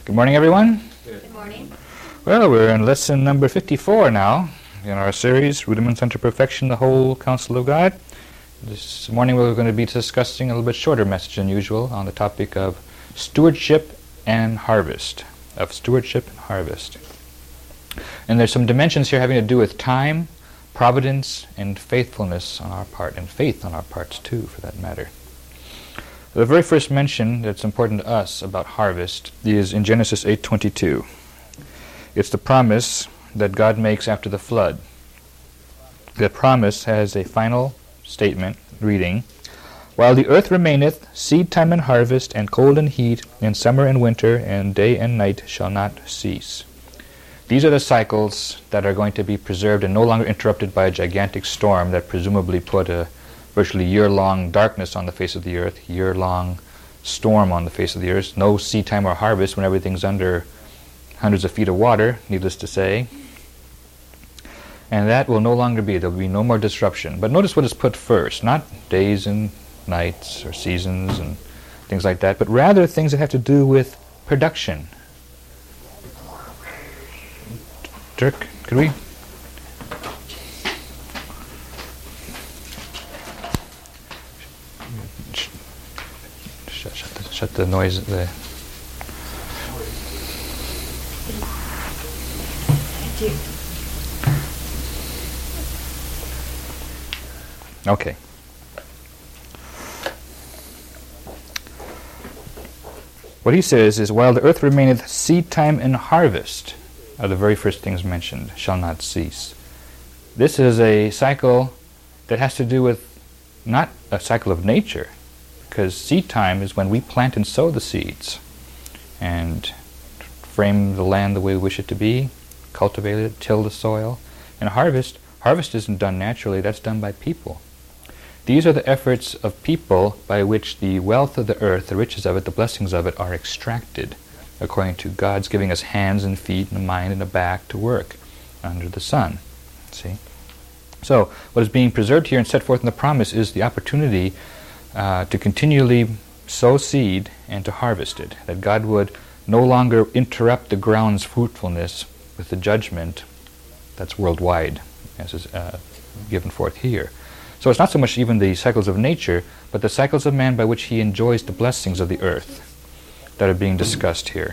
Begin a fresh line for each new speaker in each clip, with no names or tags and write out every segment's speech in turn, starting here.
Good morning, everyone.
Good morning.
Well, we're in lesson number 54 now in our series, Rudiments unto Perfection, the Whole Counsel of God. This morning we're going to be discussing a little bit shorter message than usual on the topic of stewardship and harvest. And there's some dimensions here having to do with time, providence, and faithfulness on our part, and faith on our parts too, for that matter. The very first mention that's important to us about harvest is in Genesis 8:22. It's the promise that God makes after the flood. The promise has a final statement reading, "While the earth remaineth, seed time and harvest, and cold and heat, and summer and winter, and day and night shall not cease." These are the cycles that are going to be preserved and no longer interrupted by a gigantic storm that presumably put a virtually year-long darkness on the face of the earth, year-long storm on the face of the earth, no seed time or harvest when everything's under hundreds of feet of water, needless to say. And that will no longer be. There will be no more disruption. But notice what is put first, not days and nights or seasons and things like that, but rather things that have to do with production. Dirk, could we? Shut the noise. Okay. What he says is, while the earth remaineth, seed time and harvest are the very first things mentioned, shall not cease. This is a cycle that has to do with not a cycle of nature, because seed time is when we plant and sow the seeds and frame the land the way we wish it to be, cultivate it, till the soil. And harvest isn't done naturally, that's done by people. These are the efforts of people by which the wealth of the earth, the riches of it, the blessings of it are extracted, according to God's giving us hands and feet and a mind and a back to work under the sun. See? So, what is being preserved here and set forth in the promise is the opportunity to continually sow seed and to harvest it, that God would no longer interrupt the ground's fruitfulness with the judgment that's worldwide, as is given forth here. So it's not so much even the cycles of nature, but the cycles of man by which he enjoys the blessings of the earth that are being discussed here.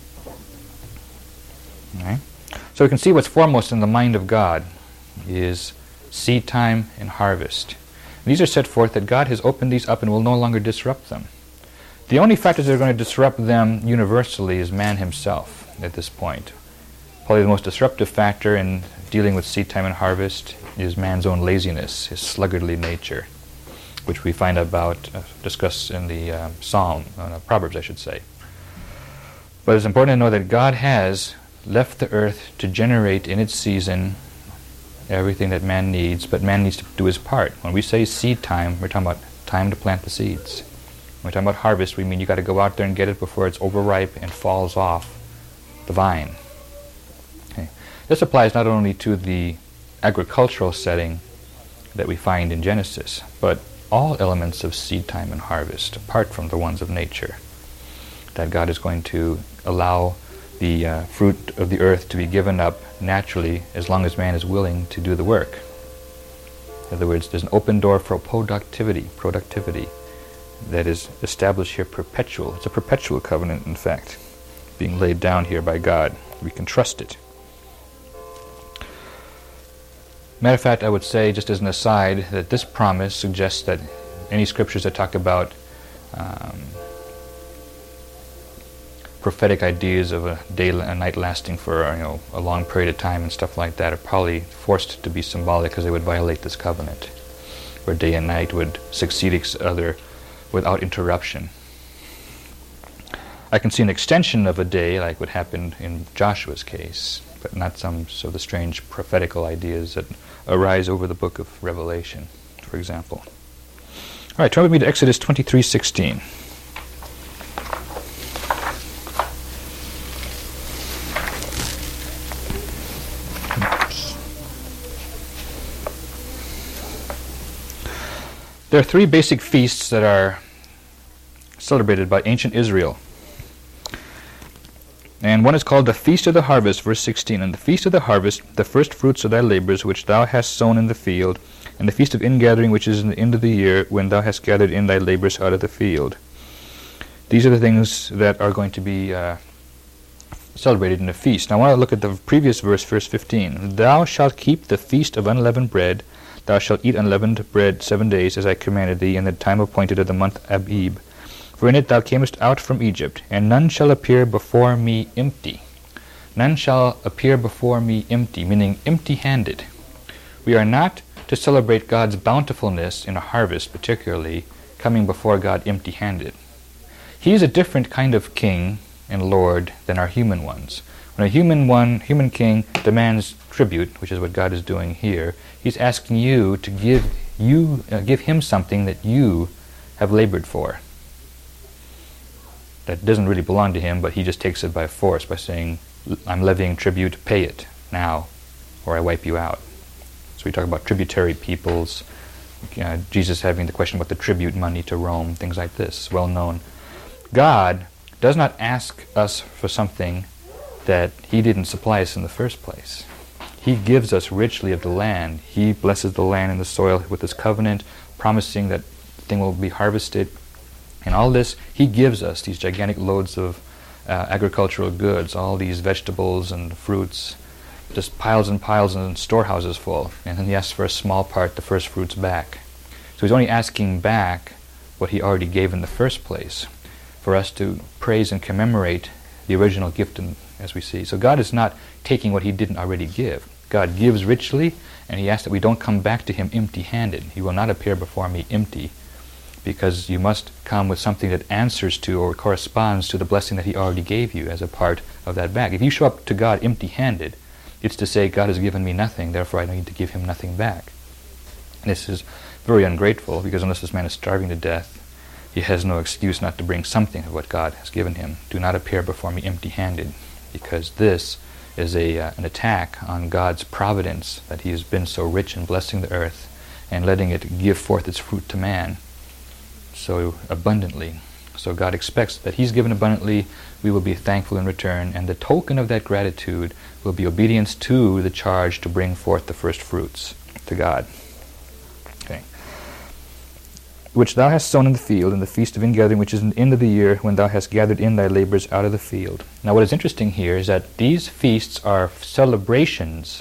Okay? So we can see what's foremost in the mind of God is seed time and harvest. These are set forth that God has opened these up and will no longer disrupt them. The only factors that are going to disrupt them universally is man himself at this point. Probably the most disruptive factor in dealing with seed time and harvest is man's own laziness, his sluggardly nature, which we find about, discussed in the Proverbs, I should say. But it's important to know that God has left the earth to generate in its season everything that man needs, but man needs to do his part. When we say seed time, we're talking about time to plant the seeds. When we're talking about harvest, we mean you got to go out there and get it before it's overripe and falls off the vine. Okay. This applies not only to the agricultural setting that we find in Genesis, but all elements of seed time and harvest, apart from the ones of nature, that God is going to allow the fruit of the earth to be given up naturally as long as man is willing to do the work. In other words, there's an open door for productivity that is established here perpetual. It's a perpetual covenant, in fact, being laid down here by God. We can trust it. Matter of fact, I would say, just as an aside, that this promise suggests that any scriptures that talk about prophetic ideas of a day and night lasting for a long period of time and stuff like that are probably forced to be symbolic, because they would violate this covenant, where day and night would succeed each other without interruption. I can see an extension of a day, like what happened in Joshua's case, but not some of the strange prophetical ideas that arise over the book of Revelation, for example. All right, turn with me to Exodus 23:16. There are three basic feasts that are celebrated by ancient Israel. And one is called the Feast of the Harvest, verse 16. And the Feast of the Harvest, the first fruits of thy labors, which thou hast sown in the field, and the Feast of Ingathering, which is in the end of the year, when thou hast gathered in thy labors out of the field. These are the things that are going to be celebrated in the feast. Now I want to look at the previous verse, verse 15. Thou shalt keep the feast of unleavened bread. Thou shalt eat unleavened bread 7 days, as I commanded thee, in the time appointed of the month Abib. For in it thou camest out from Egypt, and none shall appear before me empty. None shall appear before me empty, meaning empty-handed. We are not to celebrate God's bountifulness in a harvest, particularly, coming before God empty-handed. He is a different kind of king and lord than our human ones. When a human king demands tribute, which is what God is doing here, he's asking you to give him something that you have labored for. That doesn't really belong to him, but he just takes it by force by saying, I'm levying tribute, pay it now, or I wipe you out. So we talk about tributary peoples, Jesus having the question about the tribute money to Rome, things like this, well known. God does not ask us for something that he didn't supply us in the first place. He gives us richly of the land. He blesses the land and the soil with his covenant, promising that the thing will be harvested. And all this, he gives us these gigantic loads of agricultural goods, all these vegetables and fruits, just piles and piles and storehouses full. And then he asks for a small part, the first fruits, back. So he's only asking back what he already gave in the first place, for us to praise and commemorate the original gift, as we see. So God is not taking what he didn't already give. God gives richly, and he asks that we don't come back to him empty-handed. He will not appear before me empty, because you must come with something that answers to or corresponds to the blessing that he already gave you as a part of that bag. If you show up to God empty-handed, it's to say, God has given me nothing, therefore I need to give him nothing back. This is very ungrateful, because unless this man is starving to death, he has no excuse not to bring something of what God has given him. Do not appear before me empty-handed, because this is an attack on God's providence, that he has been so rich in blessing the earth and letting it give forth its fruit to man so abundantly. So God expects that he's given abundantly, we will be thankful in return, and the token of that gratitude will be obedience to the charge to bring forth the first fruits to God. Okay. Which thou hast sown in the field, in the feast of ingathering, which is in the end of the year, when thou hast gathered in thy labors out of the field. Now what is interesting here is that these feasts are celebrations,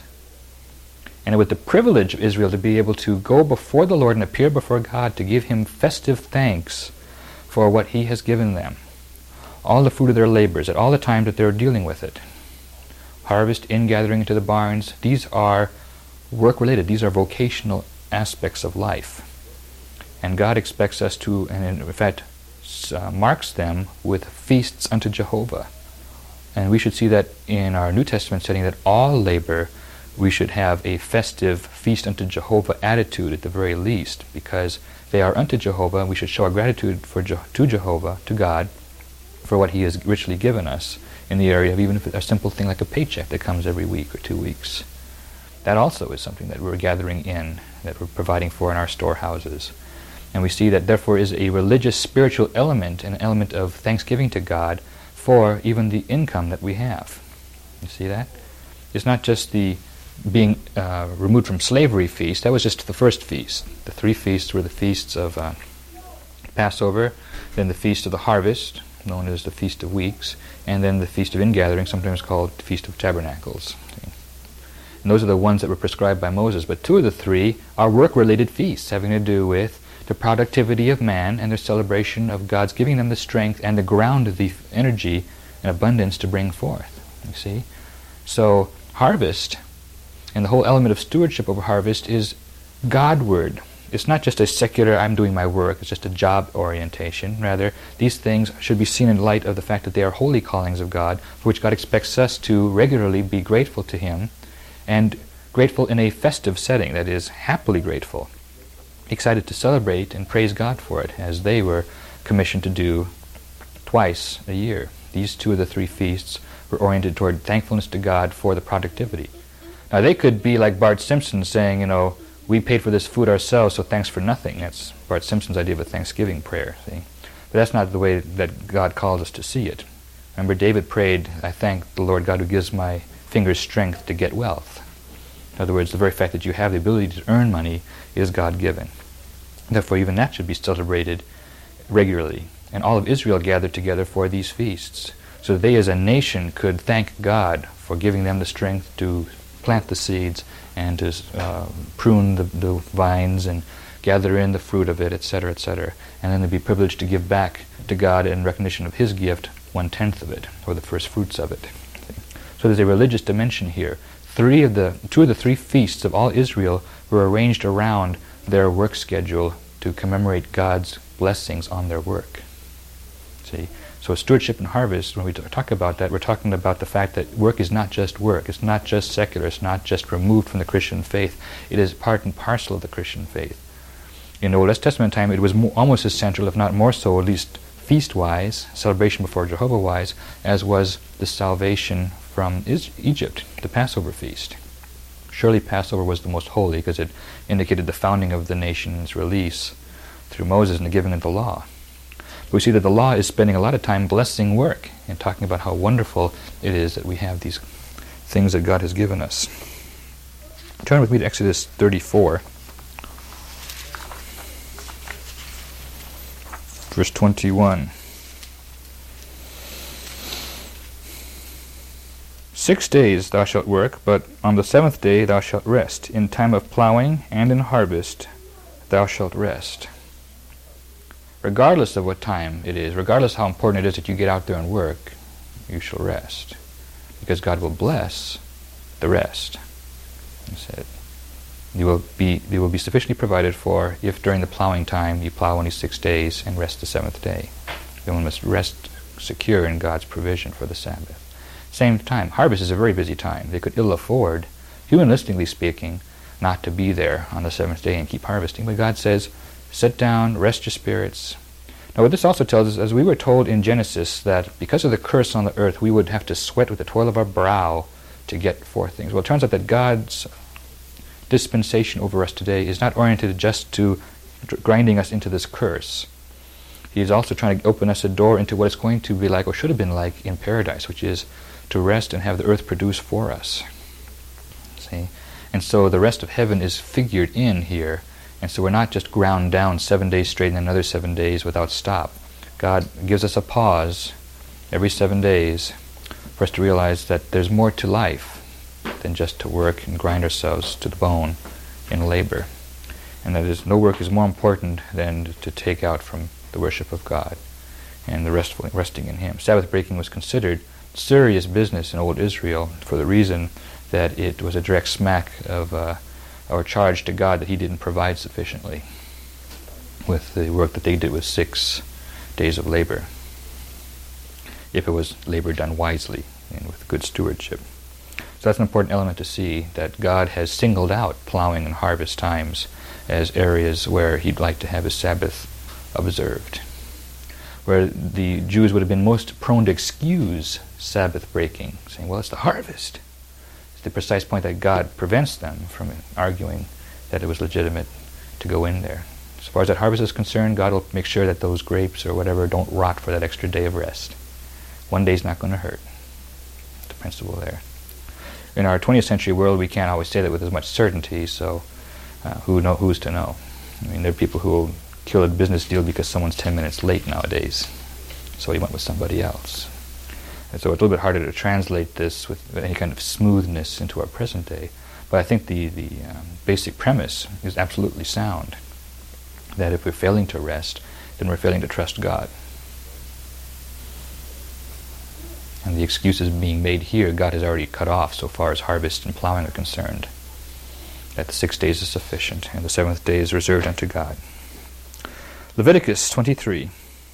and with the privilege of Israel to be able to go before the Lord and appear before God to give him festive thanks for what he has given them. All the fruit of their labors, at all the time that they're dealing with it. Harvest, ingathering into the barns, these are work-related. These are vocational aspects of life. And God expects us to, and in fact, marks them with feasts unto Jehovah. And we should see that in our New Testament setting, that all labor, we should have a festive feast unto Jehovah attitude at the very least, because they are unto Jehovah. We should show our gratitude to Jehovah, to God, for what he has richly given us in the area of even if a simple thing like a paycheck that comes every week or 2 weeks. That also is something that we're gathering in, that we're providing for in our storehouses. And we see that therefore is a religious, spiritual element, an element of thanksgiving to God for even the income that we have. You see that? It's not just the being removed from slavery feast. That was just the first feast. The 3 feasts were the feasts of Passover, then the Feast of the Harvest, known as the Feast of Weeks, and then the Feast of Ingathering, sometimes called the Feast of Tabernacles. And those are the ones that were prescribed by Moses. But 2 of the 3 are work-related feasts, having to do with the productivity of man and their celebration of God's giving them the strength and the ground of the energy and abundance to bring forth. You see? So harvest, and the whole element of stewardship over harvest, is Godward. It's not just a secular, I'm doing my work, it's just a job orientation. Rather, these things should be seen in light of the fact that they are holy callings of God, for which God expects us to regularly be grateful to him, and grateful in a festive setting, that is, happily grateful, excited to celebrate and praise God for it, as they were commissioned to do twice a year. These 2 of the 3 feasts were oriented toward thankfulness to God for the productivity. Now they could be like Bart Simpson saying, we paid for this food ourselves, so thanks for nothing. That's Bart Simpson's idea of a Thanksgiving prayer, see? But that's not the way that God calls us to see it. Remember, David prayed, I thank the Lord God who gives my fingers strength to get wealth. In other words, the very fact that you have the ability to earn money is God-given. Therefore, even that should be celebrated regularly. And all of Israel gathered together for these feasts, so that they as a nation could thank God for giving them the strength to plant the seeds and to prune the vines and gather in the fruit of it, etc., etc. And then they'd be privileged to give back to God in recognition of His gift 1/10 of it, or the first fruits of it. So there's a religious dimension here. Two of the three feasts of all Israel were arranged around their work schedule to commemorate God's blessings on their work. See? So stewardship and harvest, when we talk about that, we're talking about the fact that work is not just work. It's not just secular. It's not just removed from the Christian faith. It is part and parcel of the Christian faith. In the Old Testament time, it was almost as central, if not more so, at least feast-wise, celebration before Jehovah-wise, as was the salvation from Egypt, the Passover feast. Surely Passover was the most holy because it indicated the founding of the nation's release through Moses and the giving of the law. But we see that the law is spending a lot of time blessing work and talking about how wonderful it is that we have these things that God has given us. Turn with me to Exodus 34, verse 21. 6 days thou shalt work, but on the seventh day thou shalt rest. In time of plowing and in harvest thou shalt rest. Regardless of what time it is, regardless how important it is that you get out there and work, you shall rest, because God will bless the rest. He said, you will be sufficiently provided for if during the plowing time you plow only 6 days and rest the seventh day. Then one must rest secure in God's provision for the Sabbath. Same time, harvest is a very busy time. They could ill afford, humanistically speaking, not to be there on the seventh day and keep harvesting. But God says, sit down, rest your spirits. Now what this also tells us, as we were told in Genesis, that because of the curse on the earth, we would have to sweat with the toil of our brow to get forth things. Well, it turns out that God's dispensation over us today is not oriented just to grinding us into this curse. He is also trying to open us a door into what it's going to be like, or should have been like, in paradise, which is to rest and have the earth produce for us. See? And so the rest of heaven is figured in here, and so we're not just ground down 7 days straight and another 7 days without stop. God gives us a pause every 7 days for us to realize that there's more to life than just to work and grind ourselves to the bone in labor. And that no work is more important than to take out from the worship of God and the resting in Him. Sabbath breaking was considered serious business in old Israel for the reason that it was a direct smack of or charge to God that He didn't provide sufficiently with the work that they did with 6 days of labor, if it was labor done wisely and with good stewardship. So that's an important element to see, that God has singled out plowing and harvest times as areas where He'd like to have His Sabbath observed, where the Jews would have been most prone to excuse Sabbath breaking, saying, well, it's the harvest. It's the precise point that God prevents them from arguing that it was legitimate to go in there. As far as that harvest is concerned, God will make sure that those grapes or whatever don't rot for that extra day of rest. 1 day's not going to hurt. The principle there. In our 20th century world, we can't always say that with as much certainty, so who's to know? I mean, there are people who will kill a business deal because someone's 10 minutes late nowadays, so he went with somebody else. And so it's a little bit harder to translate this with any kind of smoothness into our present day. But I think the basic premise is absolutely sound, that if we're failing to rest, then we're failing to trust God. And the excuses being made here, God has already cut off so far as harvest and plowing are concerned. That the 6 days is sufficient, and the seventh day is reserved unto God. Leviticus 23.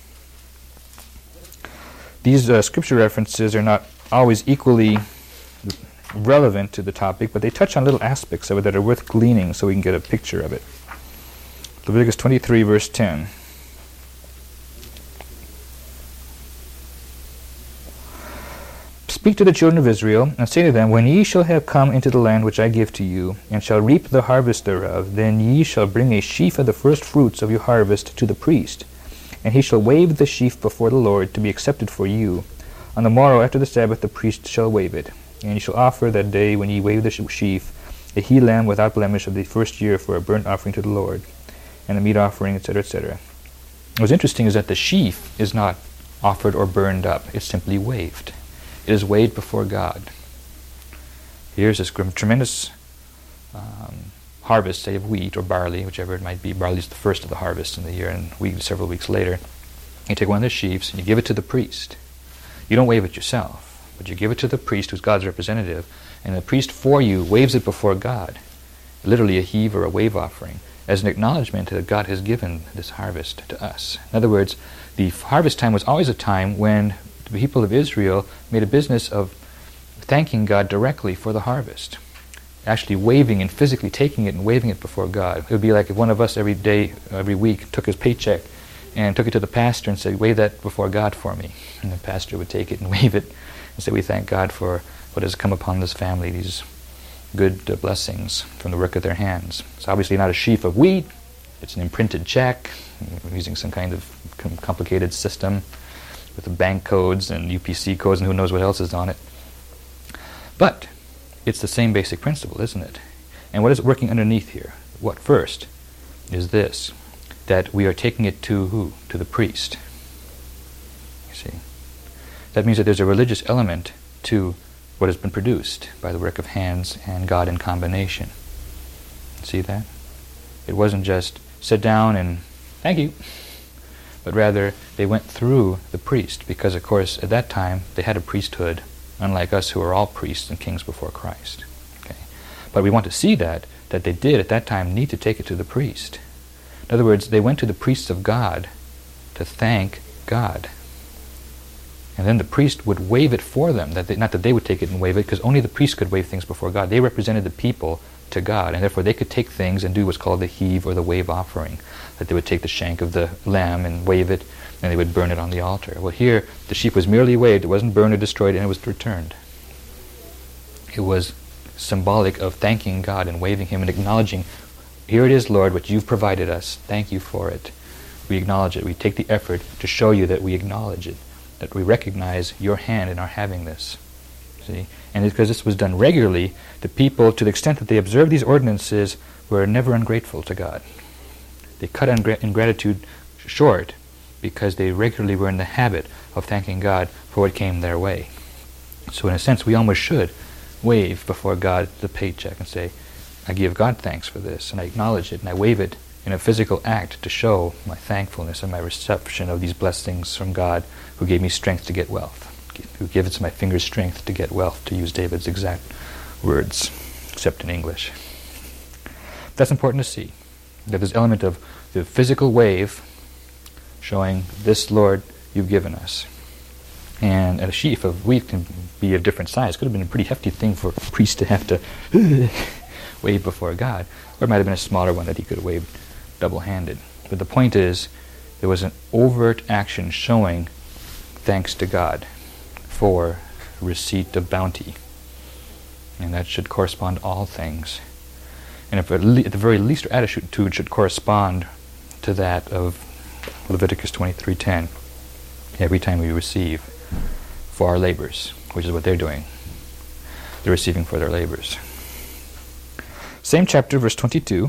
These scripture references are not always equally relevant to the topic, but they touch on little aspects of it that are worth gleaning so we can get a picture of it. Leviticus 23, verse 10. Speak to the children of Israel, and say to them, when ye shall have come into the land which I give to you, and shall reap the harvest thereof, then ye shall bring a sheaf of the first fruits of your harvest to the priest, and he shall wave the sheaf before the Lord to be accepted for you. On the morrow after the Sabbath the priest shall wave it. And ye shall offer that day when ye wave the sheaf a he-lamb without blemish of the first year for a burnt offering to the Lord, and a meat offering, etc., etc. What's interesting is that the sheaf is not offered or burned up. It's simply waved. It is waved before God. Here's this tremendous harvest, say, of wheat or barley, whichever it might be. Barley is the first of the harvest in the year, and wheat is several weeks later. You take one of the sheaves and you give it to the priest. You don't wave it yourself, but you give it to the priest, who's God's representative, and the priest for you waves it before God, literally a heave or a wave offering, as an acknowledgement that God has given this harvest to us. In other words, the harvest time was always a time when the people of Israel made a business of thanking God directly for the harvest, actually waving and physically taking it and waving it before God. It would be like if one of us every day, every week, took his paycheck and took it to the pastor and said, wave that before God for me. And the pastor would take it and wave it and say, we thank God for what has come upon this family, these good blessings from the work of their hands. It's obviously not a sheaf of wheat. It's an imprinted check using some kind of complicated system with the bank codes and UPC codes and who knows what else is on it. But it's the same basic principle, isn't it? And what is working underneath here? What first is this, that we are taking it to who? To the priest. You see? That means that there's a religious element to what has been produced by the work of hands and God in combination. See that? It wasn't just sit down and thank you, but rather they went through the priest, because of course at that time they had a priesthood, unlike us who are all priests and kings before Christ. Okay? But we want to see that they did at that time need to take it to the priest. In other words, they went to the priests of God to thank God. And then the priest would wave it for them. Not that they would take it and wave it, because only the priest could wave things before God. They represented the people to God, and therefore they could take things and do what's called the heave or the wave offering. That they would take the shank of the lamb and wave it, and they would burn it on the altar. Well, here the sheep was merely waved. It wasn't burned or destroyed, and it was returned. It was symbolic of thanking God and waving Him and acknowledging, here it is, Lord, what you've provided us. Thank you for it. We acknowledge it. We take the effort to show you that we acknowledge it, that we recognize your hand in our having this. See? And because this was done regularly, the people, to the extent that they observed these ordinances, were never ungrateful to God. They cut ingratitude short because they regularly were in the habit of thanking God for what came their way. So in a sense, we almost should wave before God the paycheck and say, I give God thanks for this, and I acknowledge it, and I wave it in a physical act to show my thankfulness and my reception of these blessings from God, who gave me strength to get wealth, who gives my fingers strength to get wealth, to use David's exact words, except in English. That's important to see, that this element of the physical wave showing, this, Lord, you've given us. And a sheaf of wheat can be of different size. Could have been a pretty hefty thing for a priest to have to wave before God, or it might have been a smaller one that he could have waved double-handed. But the point is, there was an overt action showing thanks to God for receipt of bounty. And that should correspond to all things. And if at the very least, our attitude should correspond to that of Leviticus 23:10. Every time we receive for our labors, which is what they're doing. They're receiving for their labors. Same chapter, verse 22.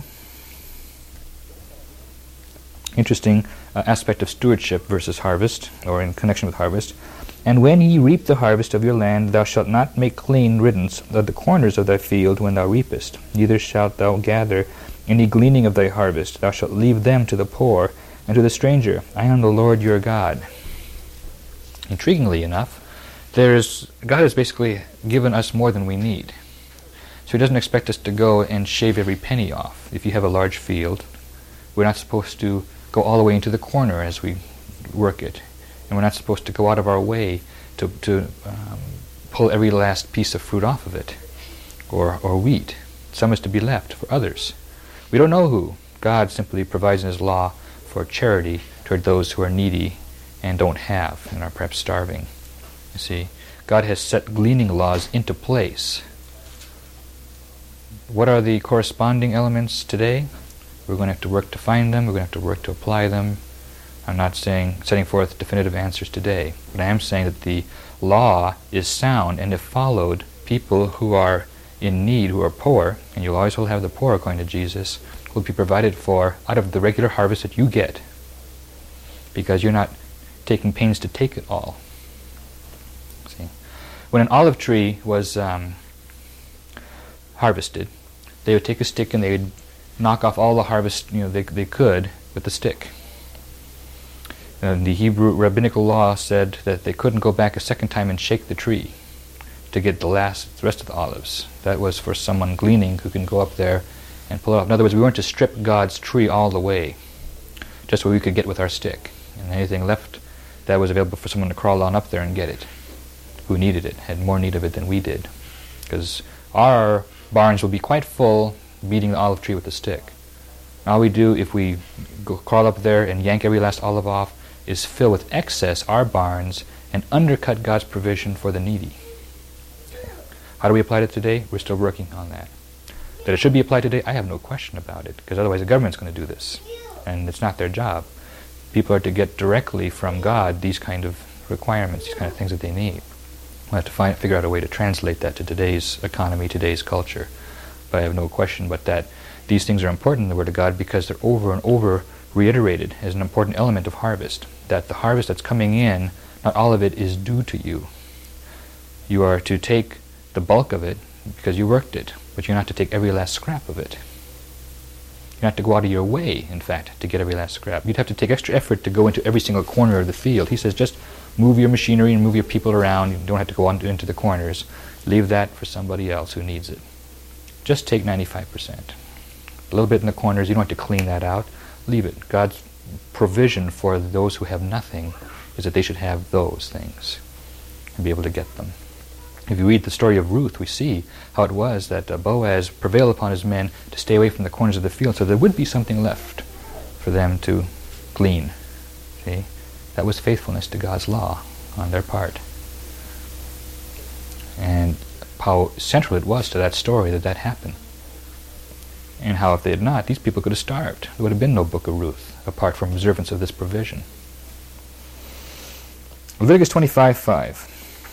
Interesting aspect of stewardship versus harvest, or in connection with harvest. And when ye reap the harvest of your land, thou shalt not make clean riddance of the corners of thy field when thou reapest, neither shalt thou gather any gleaning of thy harvest. Thou shalt leave them to the poor and to the stranger. I am the Lord your God. Intriguingly enough, God has basically given us more than we need. So He doesn't expect us to go and shave every penny off. If you have a large field, we're not supposed to go all the way into the corner as we work it. And we're not supposed to go out of our way to pull every last piece of fruit off of it, or wheat. Some is to be left for others. We don't know who. God simply provides in His law for charity toward those who are needy and don't have and are perhaps starving. You see, God has set gleaning laws into place. What are the corresponding elements today? We're going to have to work to find them. We're going to have to work to apply them. I'm not setting forth definitive answers today, but I am saying that the law is sound, and if followed, people who are in need, who are poor, and you'll always will have the poor according to Jesus, will be provided for out of the regular harvest that you get, because you're not taking pains to take it all. See, when an olive tree was harvested, they would take a stick and they would knock off all the harvest they could with the stick. And the Hebrew rabbinical law said that they couldn't go back a second time and shake the tree to get the rest of the olives. That was for someone gleaning who can go up there and pull it off. In other words, we weren't to strip God's tree all the way, just what we could get with our stick. And anything left that was available for someone to crawl on up there and get it, who needed it, had more need of it than we did. Because our barns will be quite full beating the olive tree with a stick. All we do if we crawl up there and yank every last olive off is fill with excess our barns and undercut God's provision for the needy. Okay. How do we apply it today? We're still working on that. That it should be applied today, I have no question about it, because otherwise the government's going to do this, and it's not their job. People are to get directly from God these kind of requirements, these kind of things that they need. We'll have to figure out a way to translate that to today's economy, today's culture. But I have no question but that these things are important in the Word of God because they're over and over reiterated as an important element of harvest. That the harvest that's coming in, not all of it is due to you. You are to take the bulk of it because you worked it, but you're not to take every last scrap of it. You have to go out of your way, in fact, to get every last scrap. You'd have to take extra effort to go into every single corner of the field. He says just move your machinery and move your people around. You don't have to go on into the corners. Leave that for somebody else who needs it. Just take 95%. A little bit in the corners, you don't have to clean that out. Leave it. God's provision for those who have nothing is that they should have those things and be able to get them. If you read the story of Ruth, we see how it was that Boaz prevailed upon his men to stay away from the corners of the field so there would be something left for them to glean. See? That was faithfulness to God's law on their part. And how central it was to that story that happened. And how if they had not, these people could have starved. There would have been no book of Ruth apart from observance of this provision. Leviticus 25:5.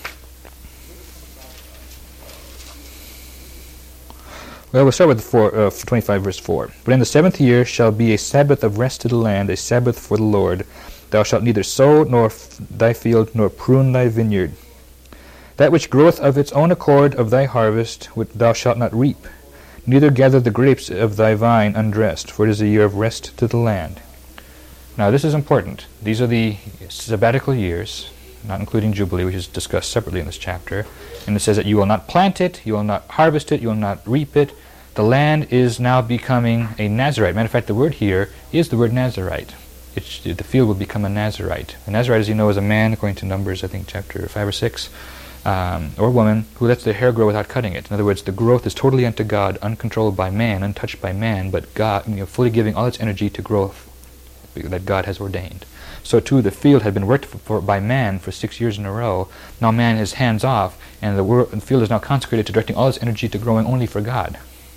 Well, we'll start with 25 verse 4. But in the 7th year shall be a Sabbath of rest to the land, a Sabbath for the Lord. Thou shalt neither sow nor thy field, nor prune thy vineyard. That which groweth of its own accord of thy harvest, which thou shalt not reap, neither gather the grapes of thy vine undressed, for it is a year of rest to the land. Now this is important. These are the sabbatical years, not including Jubilee, which is discussed separately in this chapter. And it says that you will not plant it, you will not harvest it, you will not reap it. The land is now becoming a Nazirite. Matter of fact, the word here is the word Nazirite. The field will become a Nazirite. A Nazirite, as you know, is a man, according to Numbers, I think chapter 5 or 6, or woman, who lets their hair grow without cutting it. In other words, the growth is totally unto God, uncontrolled by man, untouched by man, but God, fully giving all its energy to growth that God has ordained. So too, the field had been worked for by man for 6 years in a row. Now man is hands off, and the field is now consecrated to directing all its energy to growing only for God.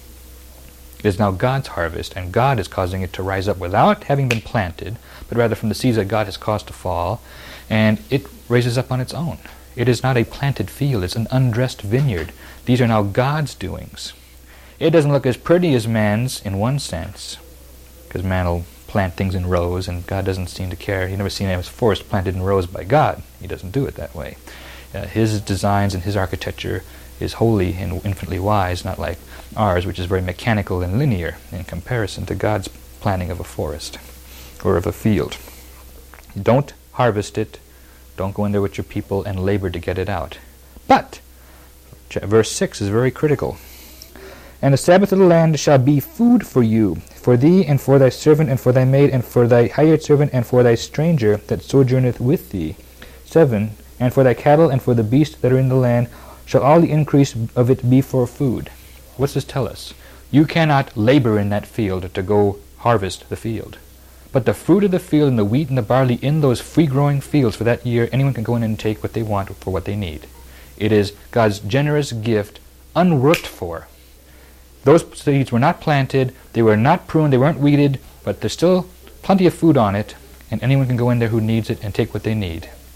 It is now God's harvest, and God is causing it to rise up without having been planted, but rather from the seeds that God has caused to fall, and it raises up on its own. It is not a planted field, it's an undressed vineyard. These are now God's doings. It doesn't look as pretty as man's in one sense, because man will plant things in rows, and God doesn't seem to care. You've never seen a forest planted in rows by God. He doesn't do it that way. His designs and his architecture is holy and infinitely wise, not like ours, which is very mechanical and linear in comparison to God's planning of a forest or of a field. Don't harvest it. Don't go in there with your people and labor to get it out. But, verse 6 is very critical. And the Sabbath of the land shall be food for you, for thee, and for thy servant, and for thy maid, and for thy hired servant, and for thy stranger that sojourneth with thee. 7. And for thy cattle, and for the beasts that are in the land, shall all the increase of it be for food. What's this tell us? You cannot labor in that field to go harvest the field. But the fruit of the field and the wheat and the barley in those free-growing fields for that year, anyone can go in and take what they want for what they need. It is God's generous gift, unworked for. Those seeds were not planted, they were not pruned, they weren't weeded, but there's still plenty of food on it, and anyone can go in there who needs it and take what they need.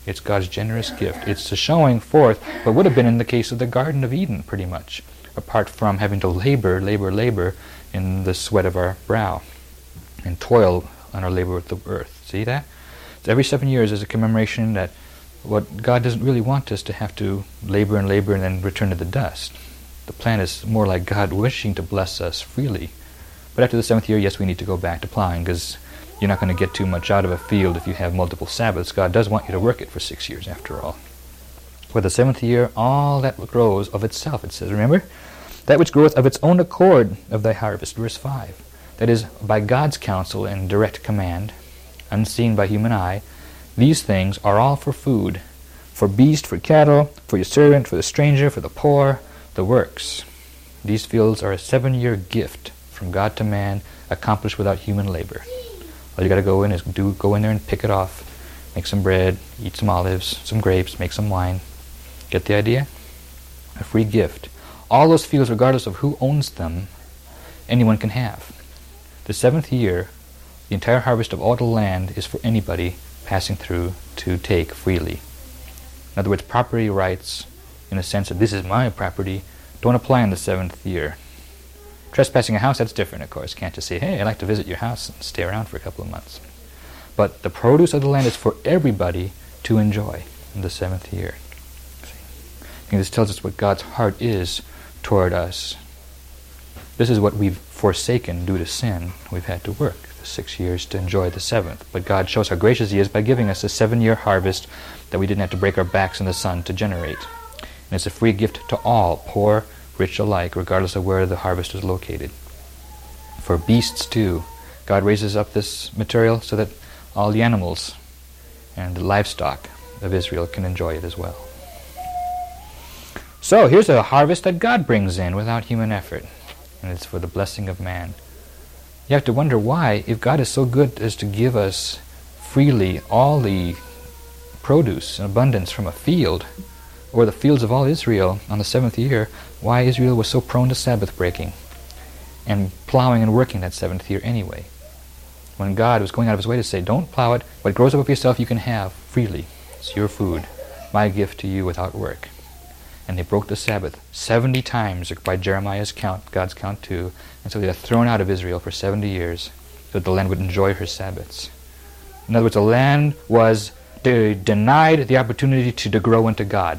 It's God's generous gift. It's a showing forth what would have been in the case of the Garden of Eden, pretty much, apart from having to labor in the sweat of our brow and toil on our labor with the earth. See that? So every 7 years is a commemoration that what God doesn't really want us to have to labor and then return to the dust. The plan is more like God wishing to bless us freely. But after the 7th year, yes, we need to go back to plowing, because you're not going to get too much out of a field if you have multiple Sabbaths. God does want you to work it for 6 years, after all. For the 7th year, all that grows of itself, it says, remember? That which groweth of its own accord of thy harvest, verse 5. That is, by God's counsel and direct command, unseen by human eye, these things are all for food, for beast, for cattle, for your servant, for the stranger, for the poor, the works. These fields are a 7-year gift from God to man, accomplished without human labor. All you got to go in is go in there and pick it off, make some bread, eat some olives, some grapes, make some wine. Get the idea? A free gift. All those fields, regardless of who owns them, anyone can have. The 7th year, the entire harvest of all the land is for anybody passing through to take freely. In other words, property rights, in the sense that this is my property, don't apply in the 7th year. Trespassing a house, that's different, of course. Can't just say, hey, I'd like to visit your house and stay around for a couple of months. But the produce of the land is for everybody to enjoy in the 7th year. I think this tells us what God's heart is toward us. This is what we've forsaken due to sin. We've had to work the 6 years to enjoy the 7th. But God shows how gracious He is by giving us a 7-year harvest that we didn't have to break our backs in the sun to generate. And it's a free gift to all, poor, rich alike, regardless of where the harvest is located. For beasts too, God raises up this material so that all the animals and the livestock of Israel can enjoy it as well. So here's a harvest that God brings in without human effort, and it's for the blessing of man. You have to wonder why, if God is so good as to give us freely all the produce and abundance from a field, or the fields of all Israel on the 7th year, why Israel was so prone to Sabbath breaking and plowing and working that 7th year anyway. When God was going out of His way to say, don't plow it, what grows up of yourself you can have freely. It's your food, my gift to you without work. And they broke the Sabbath 70 times by Jeremiah's count, God's count too, and so they were thrown out of Israel for 70 years so that the land would enjoy her Sabbaths. In other words, the land was denied the opportunity to grow into God.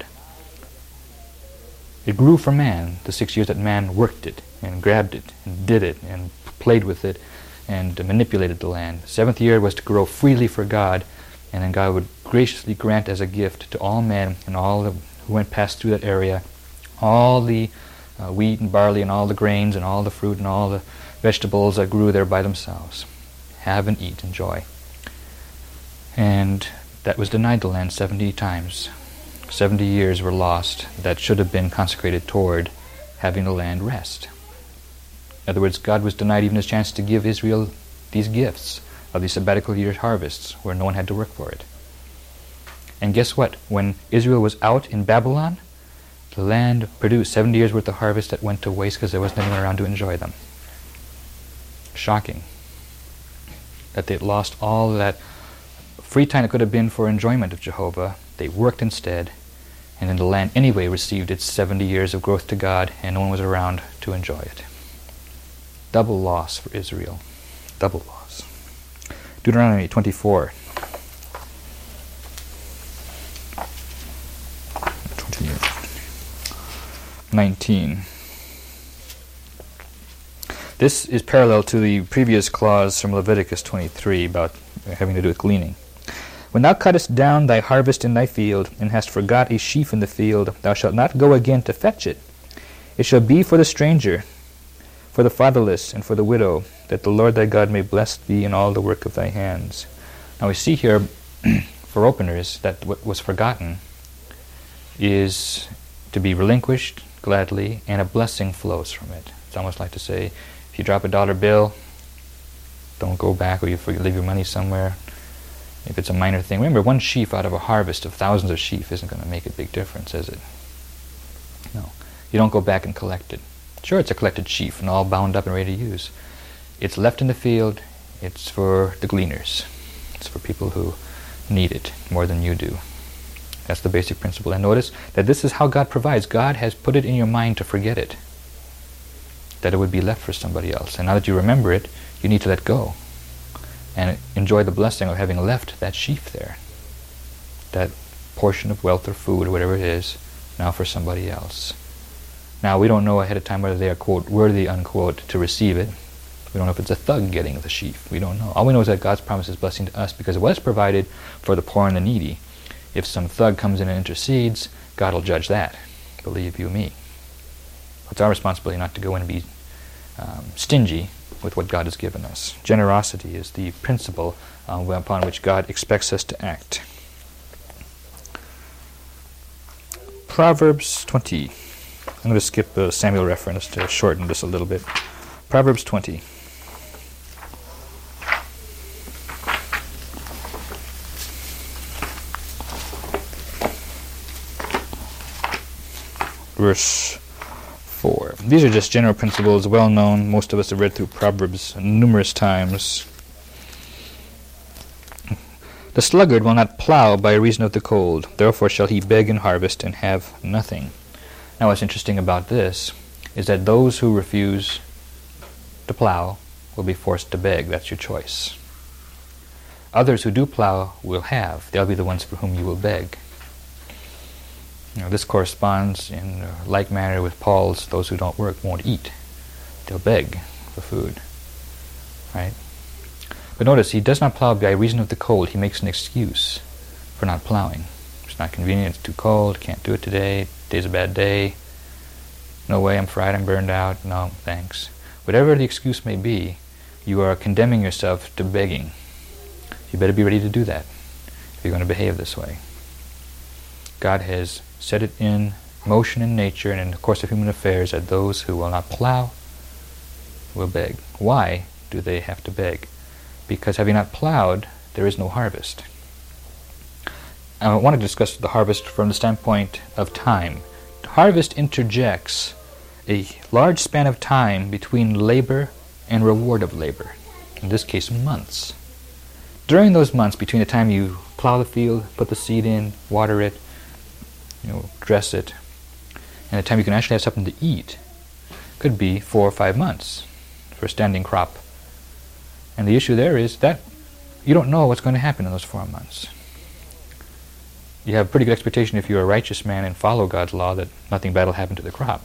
It grew for man the 6 years that man worked it and grabbed it and did it and played with it and manipulated the land. The 7th year was to grow freely for God, and then God would graciously grant as a gift to all men and all who went past through that area all the wheat and barley and all the grains and all the fruit and all the vegetables that grew there by themselves. Have and eat, enjoy. And that was denied the land 70 times. 70 years were lost that should have been consecrated toward having the land rest. In other words, God was denied even His chance to give Israel these gifts of these sabbatical year harvests where no one had to work for it. And guess what? When Israel was out in Babylon, the land produced 70 years worth of harvest that went to waste because there wasn't anyone around to enjoy them. Shocking that they'd lost all that free time that could have been for enjoyment of Jehovah. They worked instead, and then the land anyway received its 70 years of growth to God, and no one was around to enjoy it. Double loss for Israel. Double loss. Deuteronomy 24. 19. This is parallel to the previous clause from Leviticus 23 about having to do with gleaning. When thou cuttest down thy harvest in thy field, and hast forgot a sheaf in the field, thou shalt not go again to fetch it. It shall be for the stranger, for the fatherless, and for the widow, that the Lord thy God may bless thee in all the work of thy hands. Now we see here, for openers, that what was forgotten is to be relinquished gladly, and a blessing flows from it. It's almost like to say, if you drop a dollar bill, don't go back, or you leave your money somewhere. If it's a minor thing, remember, one sheaf out of a harvest of thousands of sheep isn't going to make a big difference, is it? No. You don't go back and collect it. Sure, it's a collected sheaf and all bound up and ready to use. It's left in the field. It's for the gleaners. It's for people who need it more than you do. That's the basic principle. And notice that this is how God provides. God has put it in your mind to forget it, that it would be left for somebody else. And now that you remember it, you need to let go and enjoy the blessing of having left that sheaf there, that portion of wealth or food or whatever it is, now for somebody else. Now, we don't know ahead of time whether they are, quote, worthy, unquote, to receive it. We don't know if it's a thug getting the sheaf. We don't know. All we know is that God's promises blessing to us because it was provided for the poor and the needy. If some thug comes in and intercedes, God will judge that. Believe you me. It's our responsibility not to go in and be stingy with what God has given us. Generosity is the principle upon which God expects us to act. Proverbs 20. I'm going to skip the Samuel reference to shorten this a little bit. Proverbs 20. Verse 4. These are just general principles, well known. Most of us have read through Proverbs numerous times. The sluggard will not plow by reason of the cold, therefore shall he beg in harvest and have nothing. Now what's interesting about this is that those who refuse to plow will be forced to beg. That's your choice. Others who do plow will have. They'll be the ones for whom you will beg. This corresponds in like manner with Paul's, those who don't work won't eat. They'll beg for food. Right? But notice, he does not plow by reason of the cold. He makes an excuse for not plowing. It's not convenient, it's too cold, can't do it today, today's a bad day, no way, I'm fried, I'm burned out, no, thanks. Whatever the excuse may be, you are condemning yourself to begging. You better be ready to do that if you're going to behave this way. God has set it in motion in nature and in the course of human affairs that those who will not plow will beg. Why do they have to beg? Because having not plowed, there is no harvest. I want to discuss the harvest from the standpoint of time. Harvest interjects a large span of time between labor and reward of labor. In this case, months. During those months, between the time you plow the field, put the seed in, water it, dress it, and the time you can actually have something to eat, could be 4 or 5 months for a standing crop. And the issue there is that you don't know what's going to happen in those 4 months. You have a pretty good expectation if you're a righteous man and follow God's law that nothing bad will happen to the crop.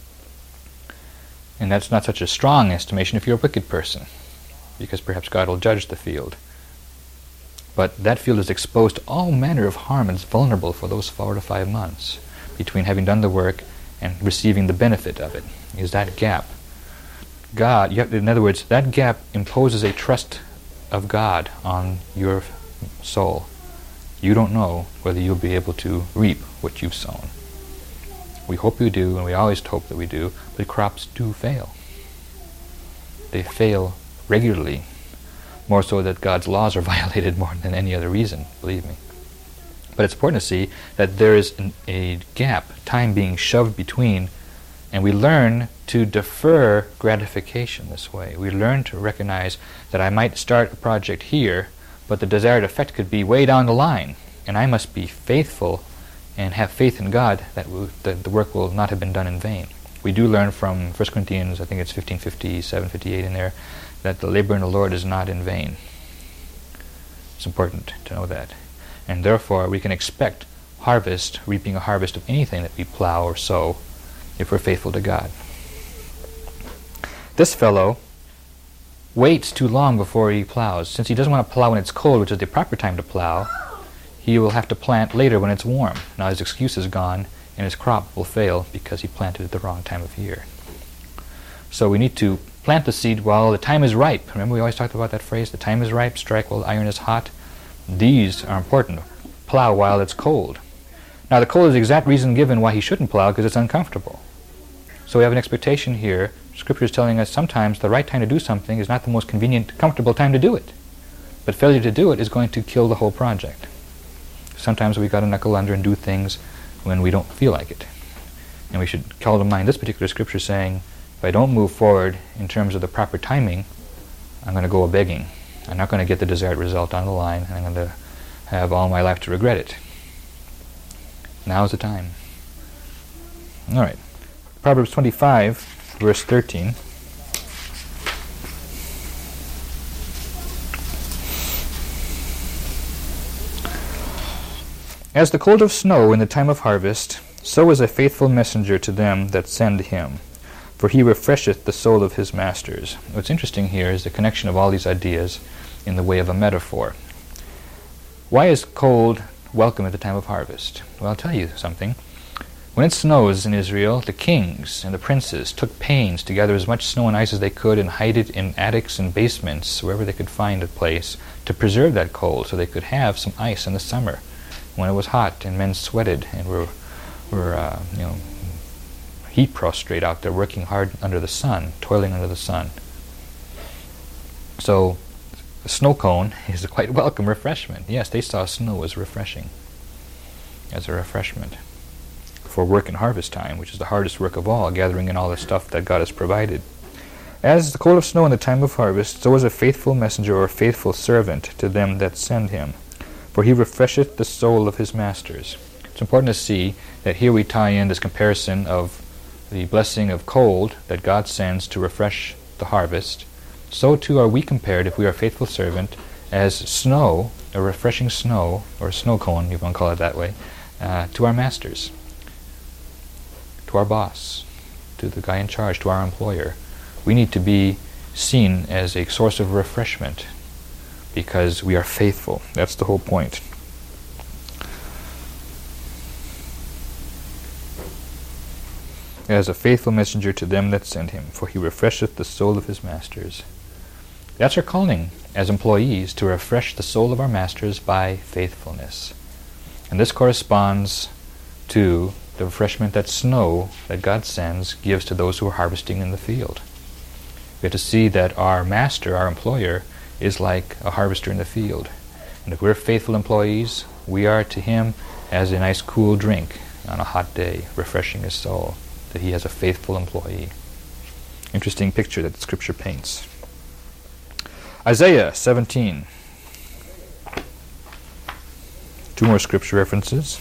And that's not such a strong estimation if you're a wicked person, because perhaps God will judge the field. But that field is exposed to all manner of harm and is vulnerable for those 4 to 5 months between having done the work and receiving the benefit of it. Is that gap. God, in other words, that gap imposes a trust of God on your soul. You don't know whether you'll be able to reap what you've sown. We hope you do, and we always hope that we do, but crops do fail. They fail regularly, more so that God's laws are violated more than any other reason, believe me. But it's important to see that there is a gap, time being shoved between, and we learn to defer gratification this way. We learn to recognize that I might start a project here, but the desired effect could be way down the line, and I must be faithful and have faith in God that the work will not have been done in vain. We do learn from 1 Corinthians, I think it's 15:57, 58 in there, that the labor in the Lord is not in vain. It's important to know that. And therefore we can expect harvest, reaping a harvest of anything that we plow or sow, if we're faithful to God. This fellow waits too long before he plows. Since he doesn't want to plow when it's cold, which is the proper time to plow, he will have to plant later when it's warm. Now his excuse is gone, and his crop will fail because he planted at the wrong time of year. So we need to plant the seed while the time is ripe. Remember we always talked about that phrase, the time is ripe, strike while the iron is hot. These are important. Plow while it's cold. Now the cold is the exact reason given why he shouldn't plow, because it's uncomfortable. So we have an expectation here. Scripture is telling us sometimes the right time to do something is not the most convenient, comfortable time to do it. But failure to do it is going to kill the whole project. Sometimes we've got to knuckle under and do things when we don't feel like it. And we should call to mind this particular scripture saying, if I don't move forward in terms of the proper timing, I'm going to go a-begging. I'm not going to get the desired result on the line, and I'm going to have all my life to regret it. Now's the time. All right. Proverbs 25, verse 13. As the cold of snow in the time of harvest, so is a faithful messenger to them that send him, for he refresheth the soul of his masters. What's interesting here is the connection of all these ideas in the way of a metaphor. Why is cold welcome at the time of harvest? Well, I'll tell you something. When it snows in Israel, the kings and the princes took pains to gather as much snow and ice as they could and hide it in attics and basements, wherever they could find a place, to preserve that cold so they could have some ice in the summer when it was hot and men sweated and were heat prostrate out there working hard under the sun, toiling under the sun. So a snow cone is a quite welcome refreshment. Yes, they saw snow as refreshing, as a refreshment for work in harvest time, which is the hardest work of all, gathering in all the stuff that God has provided. As the cold of snow in the time of harvest, so is a faithful messenger or faithful servant to them that send him, for he refresheth the soul of his masters. It's important to see that here we tie in this comparison of the blessing of cold that God sends to refresh the harvest. So too are we compared, if we are a faithful servant, as snow, a refreshing snow, or snow cone, if you want to call it that way, to our masters, to our boss, to the guy in charge, to our employer. We need to be seen as a source of refreshment because we are faithful. That's the whole point. As a faithful messenger to them that send him, for he refresheth the soul of his masters. That's our calling as employees, to refresh the soul of our masters by faithfulness. And this corresponds to the refreshment that snow that God sends gives to those who are harvesting in the field. We have to see that our master, our employer, is like a harvester in the field. And if we're faithful employees, we are to him as a nice cool drink on a hot day, refreshing his soul, that he has a faithful employee. Interesting picture that the Scripture paints. Isaiah 17. Two more Scripture references.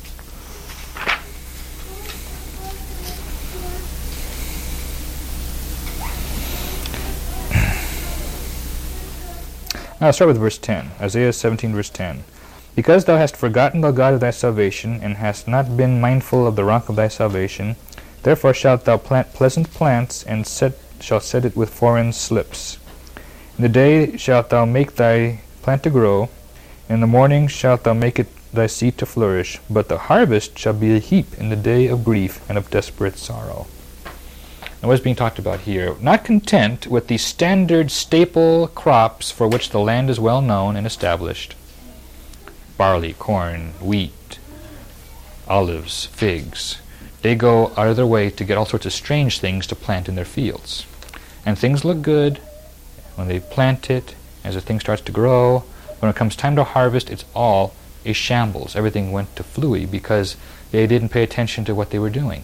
Now I'll start with verse 10. Isaiah 17, verse 10. Because thou hast forgotten the God of thy salvation, and hast not been mindful of the rock of thy salvation, therefore shalt thou plant pleasant plants, and shalt set it with foreign slips. In the day shalt thou make thy plant to grow, in the morning shalt thou make it thy seed to flourish, but the harvest shall be a heap in the day of grief and of desperate sorrow. Now what is being talked about here? Not content with the standard staple crops for which the land is well known and established, barley, corn, wheat, olives, figs, they go out of their way to get all sorts of strange things to plant in their fields. And things look good when they plant it, as the thing starts to grow. When it comes time to harvest, it's all a shambles. Everything went to flooey because they didn't pay attention to what they were doing.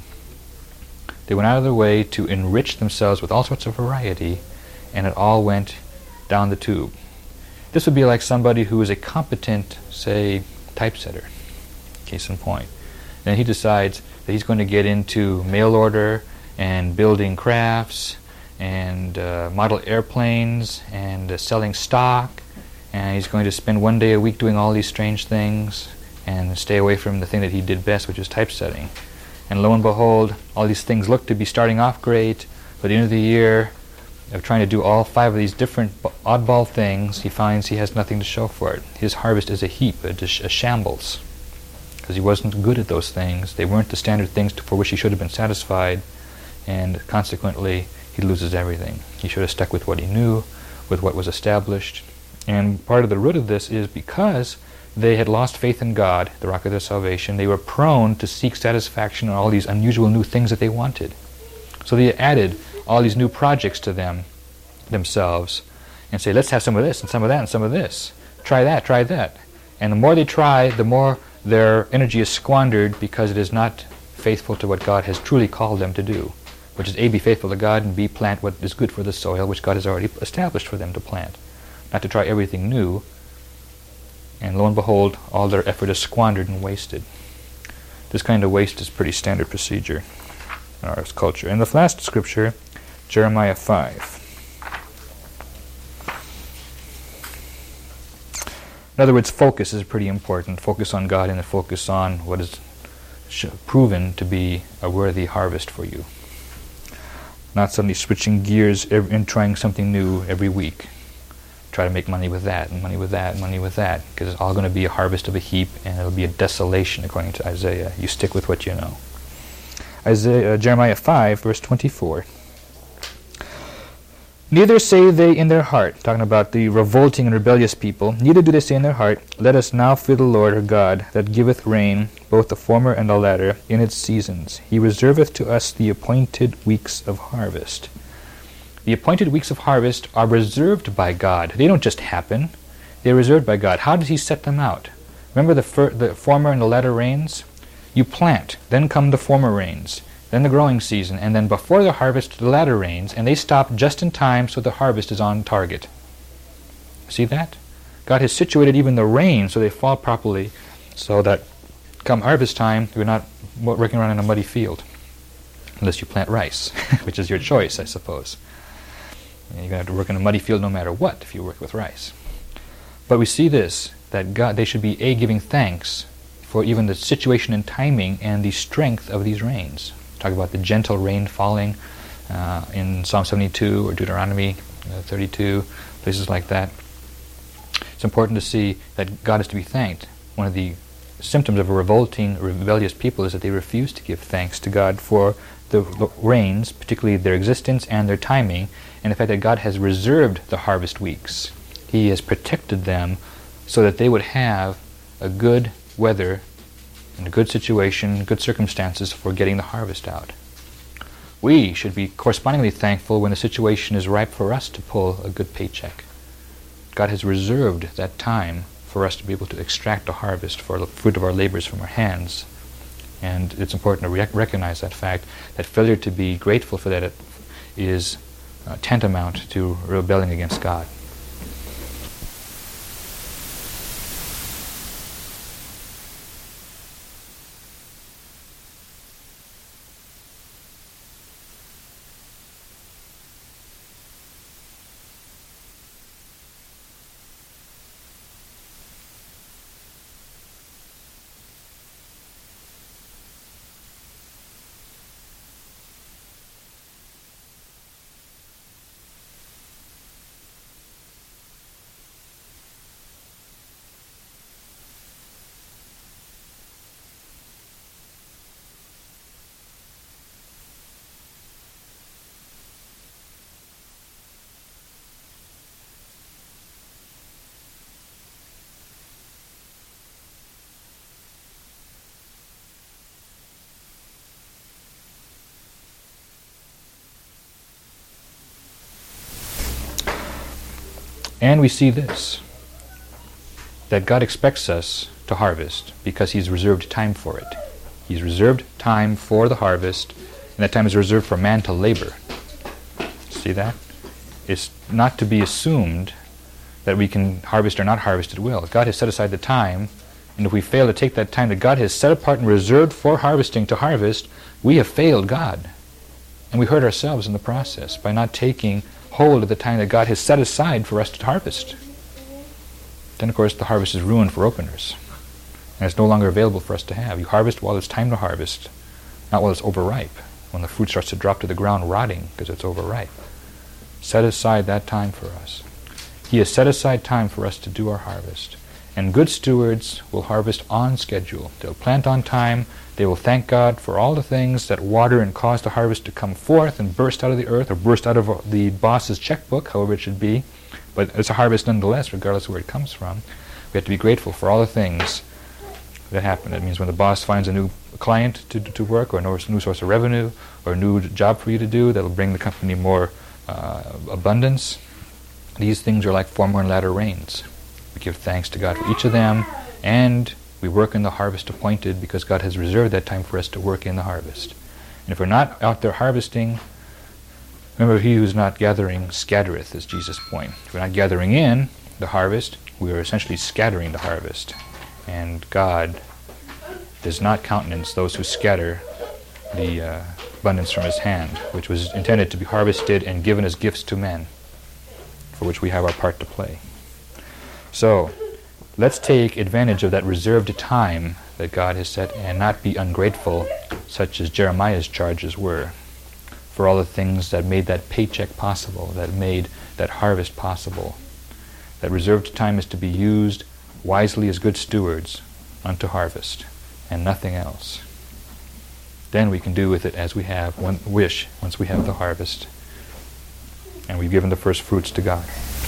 They went out of their way to enrich themselves with all sorts of variety, and it all went down the tube. This would be like somebody who is a competent, say, typesetter, case in point. Then he decides that he's going to get into mail order and building crafts and model airplanes and selling stock, and he's going to spend one day a week doing all these strange things and stay away from the thing that he did best, which was typesetting. And lo and behold, all these things look to be starting off great, but at the end of the year, of trying to do all 5 of these different oddball things, he finds he has nothing to show for it. His harvest is a heap, a shambles, because he wasn't good at those things. They weren't the standard things for which he should have been satisfied, and consequently, he loses everything. He should have stuck with what he knew, with what was established. And part of the root of this is because they had lost faith in God, the rock of their salvation. They were prone to seek satisfaction in all these unusual new things that they wanted. So they added all these new projects to themselves and say, let's have some of this and some of that and some of this. Try that, try that. And the more they try, the more their energy is squandered because it is not faithful to what God has truly called them to do, which is A, be faithful to God, and B, plant what is good for the soil, which God has already established for them to plant. Not to try everything new, and lo and behold, all their effort is squandered and wasted. This kind of waste is pretty standard procedure in our culture. And the last scripture, Jeremiah 5. In other words, focus is pretty important. Focus on God and focus on what is proven to be a worthy harvest for you. Not suddenly switching gears and trying something new every week. Try to make money with that, and money with that, and money with that, because it's all going to be a harvest of a heap, and it'll be a desolation, according to Isaiah. You stick with what you know. Jeremiah 5, verse 24. Neither say they in their heart, talking about the revolting and rebellious people, neither do they say in their heart, let us now fear the Lord our God, that giveth rain, both the former and the latter, in its seasons. He reserveth to us the appointed weeks of harvest. The appointed weeks of harvest are reserved by God. They don't just happen. They're reserved by God. How does He set them out? Remember the former and the latter rains? You plant, then come the former rains, then the growing season, and then before the harvest, the latter rains, and they stop just in time so the harvest is on target. See that? God has situated even the rain so they fall properly, so that come harvest time, you're not working around in a muddy field, unless you plant rice, which is your choice, I suppose. You're going to have to work in a muddy field no matter what if you work with rice. But we see this, that God, they should be giving thanks for even the situation and timing and the strength of these rains. Talk about the gentle rain falling in Psalm 72 or Deuteronomy 32, places like that. It's important to see that God is to be thanked. One of the symptoms of a revolting, rebellious people is that they refuse to give thanks to God for the rains, particularly their existence and their timing, and the fact that God has reserved the harvest weeks. He has protected them so that they would have a good weather and a good situation, good circumstances for getting the harvest out. We should be correspondingly thankful when the situation is ripe for us to pull a good paycheck. God has reserved that time for us to be able to extract a harvest for the fruit of our labors from our hands. And it's important to recognize that fact, that failure to be grateful for that is tantamount to rebelling against God. And we see this, that God expects us to harvest because He's reserved time for it. He's reserved time for the harvest, and that time is reserved for man to labor. See that? It's not to be assumed that we can harvest or not harvest at will. God has set aside the time, and if we fail to take that time that God has set apart and reserved for harvesting to harvest, we have failed God. And we hurt ourselves in the process by not taking hold of the time that God has set aside for us to harvest. Then, of course, the harvest is ruined for openers, and it's no longer available for us to have. You harvest while it's time to harvest, not while it's overripe, when the fruit starts to drop to the ground rotting because it's overripe. Set aside that time for us. He has set aside time for us to do our harvest. And good stewards will harvest on schedule. They'll plant on time. They will thank God for all the things that water and cause the harvest to come forth and burst out of the earth or burst out of the boss's checkbook, however it should be. But it's a harvest nonetheless, regardless of where it comes from. We have to be grateful for all the things that happen. It means when the boss finds a new client to work, or a new source of revenue, or a new job for you to do that will bring the company more abundance. These things are like former and latter rains. We give thanks to God for each of them, and we work in the harvest appointed because God has reserved that time for us to work in the harvest. And if we're not out there harvesting, remember, he who is not gathering scattereth, is Jesus' point. If we're not gathering in the harvest, we are essentially scattering the harvest. And God does not countenance those who scatter the abundance from his hand, which was intended to be harvested and given as gifts to men, for which we have our part to play. So, let's take advantage of that reserved time that God has set and not be ungrateful, such as Jeremiah's charges were, for all the things that made that paycheck possible, that made that harvest possible. That reserved time is to be used wisely as good stewards unto harvest, and nothing else. Then we can do with it as we have one wish once we have the harvest, and we've given the first fruits to God.